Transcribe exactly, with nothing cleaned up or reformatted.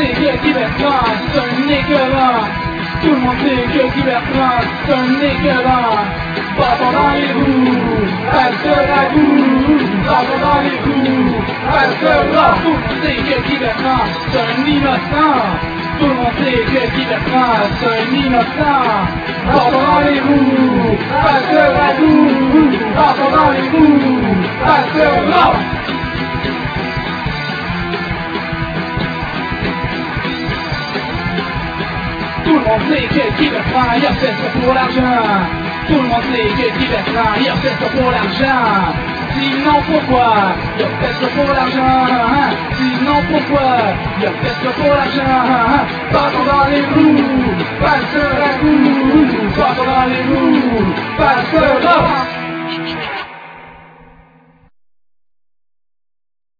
sait que Kybertrain, c'est un écœurant. Tout le monde sait que Kybertrain, c'est un écœurant. Pas dans les roues, passe la boue. Pas dans les roues, passe la boue. Tout le monde sait que Kybertrain, c'est un innocent. Tout le monde sait que Kybertrain, c'est un innocent. Pas dans les roues, passe la boue. Pas dans les roues, passe la boue. Tout le monde sait que Kybertrain, il a fait ça pour l'argent. Tout le monde sait que Kybertrain, il a fait ça pour l'argent. Sinon pourquoi il a fait ça pour l'argent? Sinon pourquoi il a fait ça pour l'argent? Passons dans les roues, passe la roue. Passons dans les roues, passe la roue.